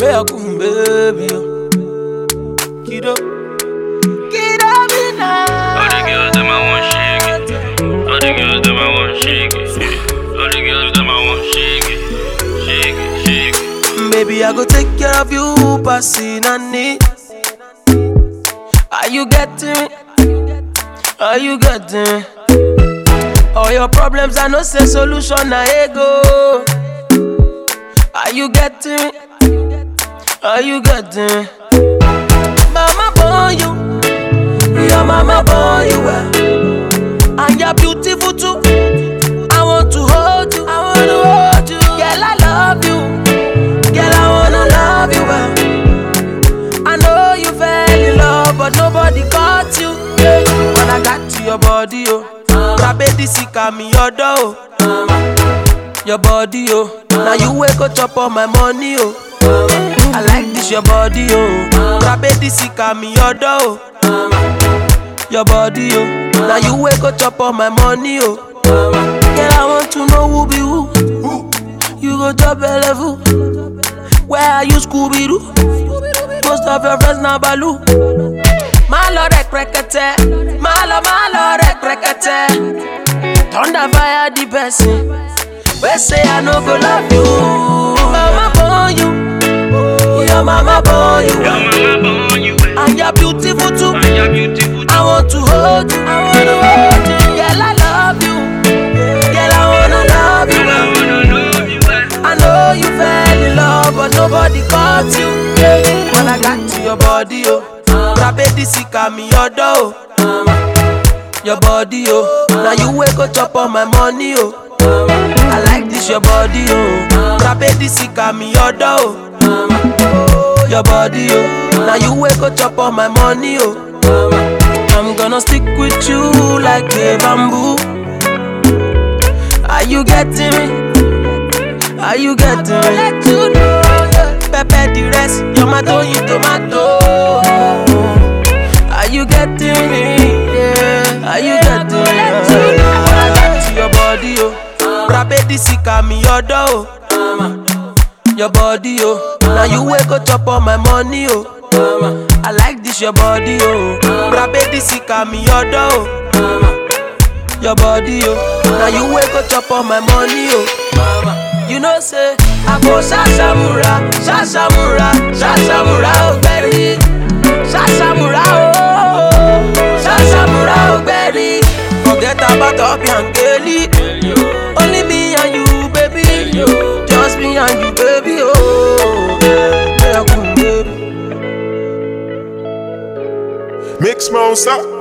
Meakum baby, Kido, Kido me now. All the girls them I want shake it. All the girls them I want shake it. All the girls them I want shake it. Shake it, shake it. Baby, I go take care of you, passing on it. Are you getting me? Are you getting me? All your problems I know say solution na ego. Are you getting me? Are you getting me? Mama born you, your mama born you well, and you're beautiful too. I want to hold you, I want to hold you. Girl, I love you, girl, I wanna love you well. I know you fell in love, but nobody caught you. When I got to your body, oh, Rabedi sika mi yodo, oh. Your body, oh, now you wake up on my money, oh. I like this your body, oh. Rabedi sika mi yodo, oh. Your body, oh, now you wake up on my money, oh. Girl, I want to know who be who. You go top level. Where are you, Scooby-Doo? Most of your friends now Baloo. Malo rek rekete, malo rek rekete. Thunder fire the person. We say I no go love you. Mama born you, your mama born you, and you're beautiful too. I want to hold you, I wanna hold you. Girl, I love you, girl, I wanna love you. I know you fell in love, but nobody caught you. When I got to your body, oh, Rabedi sika mi yodo, oh. Your body, oh, now you wake up on my money, oh. I like this your body, oh. Rabedi sika mi yodo, oh. Your body, oh, now you wake up on my money, oh. I'm gonna stick with you like a bamboo. Are you getting me? Are you getting me? Let you know, Pepe the rest, you're my tomato. Are you getting me? Yeah. Are you getting me? When I got to your body, oh, Rabedi sika mi yodo, oh. Your body, oh, now you wake up on my money, oh. I like this your body, oh. Rabedi sika mi yodo, oh. Your body, oh, now you wake up on my money, oh. You know say I go shashamura, shashamura, shashamura, oh baby, shashamura, oh, shashamura, oh baby. Forget about Obi and Kelly, only me and you, baby, just me and you, baby, oh. Mix Monster.